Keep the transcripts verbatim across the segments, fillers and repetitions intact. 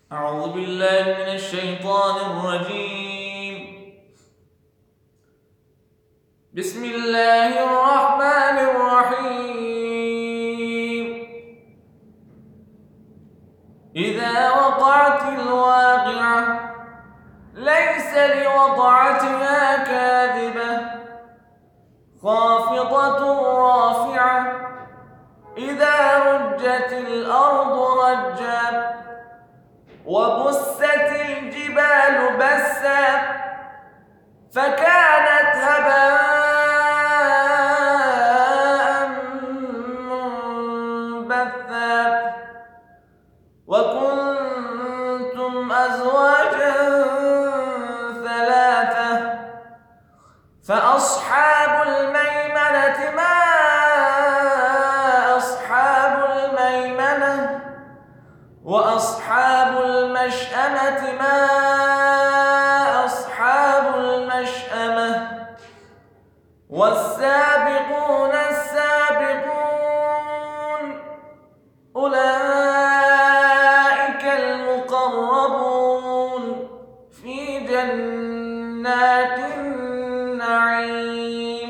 أعوذ بالله من الشيطان الرجيم. بسم الله الرحمن الرحيم. إذا وقعت الواقعة ليس لوقعتها كاذبة خافضة رافعة إذا رجت الأرض رجا وبست الجبال بسا فكانت هباء منبثا وكنتم أزواجا ثلاثة فأصحاب الميمنة ما أصحاب الميمنة وأصحاب المشأمة ما أصحاب المشأمة والسابقون السابقون أولئك المقربون في جنات النعيم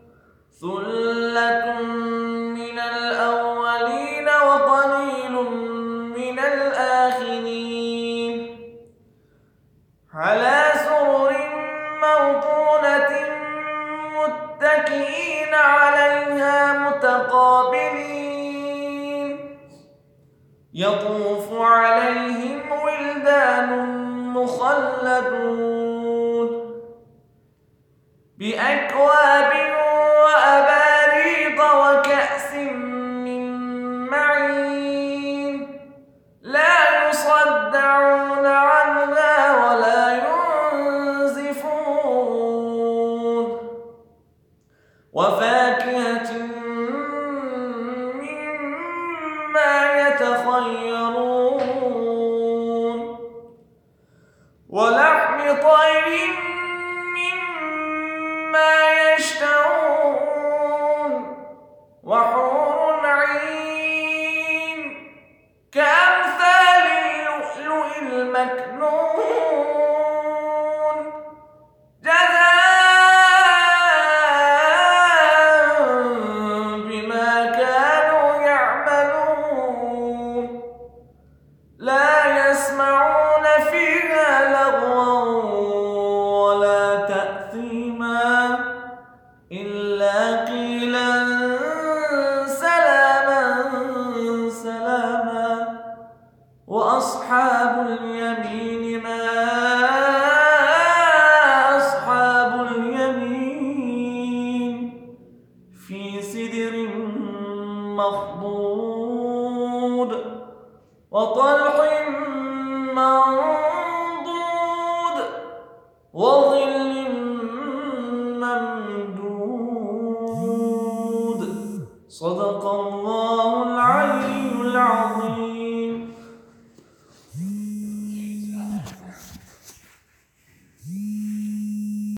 ثلة من الأولين وقليل من الآخرين على سرر موضونة متكئين عليها متقابلين يطوف عليهم ولدان مخلدون بأكواب وأباريق وكأس من معين لا يصدعون عنها ولا ينزفون وفاكهة مما يتخيرون ولحم طير مما يشتهون وحور عين كأمثال اللؤلؤ المكنون جزاء بما كانوا يعملون لا يسمعون فيها لغوا ولا تأثيما إلا قيلا سلاما سلاما وأصحاب اليمين ما أصحاب اليمين في سدر مخضود وطلح منضود وظل ممدود صدق الله العلي العظيم.